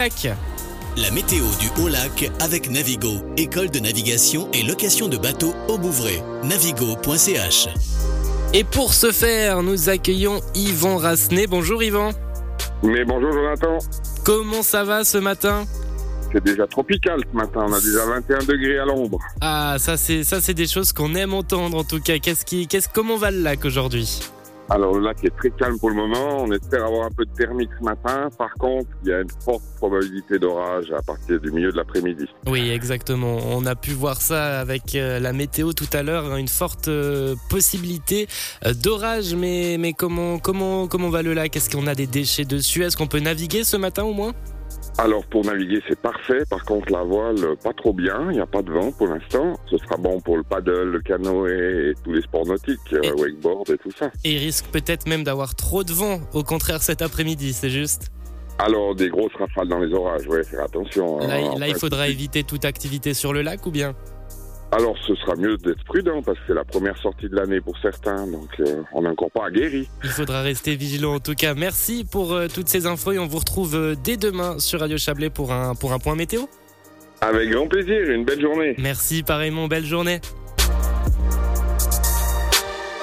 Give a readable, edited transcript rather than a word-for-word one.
La météo du Haut-Lac avec Navigo, école de navigation et location de bateaux au Bouvray. Navigo.ch. Et pour ce faire, nous accueillons Yvan Rassenet. Bonjour Yvan. Mais bonjour Jonathan. Comment ça va ce matin ? C'est déjà tropical ce matin, on a déjà 21 degrés à l'ombre. Ah, ça c'est des choses qu'on aime entendre en tout cas. Comment va le lac aujourd'hui ? Alors le lac est très calme pour le moment, on espère avoir un peu de thermique ce matin. Par contre, il y a une forte probabilité d'orage à partir du milieu de l'après-midi. Oui, exactement. On a pu voir ça avec la météo tout à l'heure, une forte possibilité d'orage. Mais comment va le lac ? Est-ce qu'on a des déchets dessus ? Est-ce qu'on peut naviguer ce matin au moins ? Alors pour naviguer c'est parfait, par contre la voile pas trop bien, il n'y a pas de vent pour l'instant. Ce sera bon pour le paddle, le canoë et tous les sports nautiques, wakeboard et tout ça. Et il risque peut-être même d'avoir trop de vent, au contraire cet après-midi, c'est juste ? Alors des grosses rafales dans les orages, faire attention. Là il faudra éviter toute activité sur le lac ou bien ? Alors ce sera mieux d'être prudent parce que c'est la première sortie de l'année pour certains, donc on n'est encore pas aguerri. Il faudra rester vigilant en tout cas. Merci pour toutes ces infos et on vous retrouve dès demain sur Radio Chablais pour un point météo. Avec grand plaisir, une belle journée. Merci pareillement, belle journée.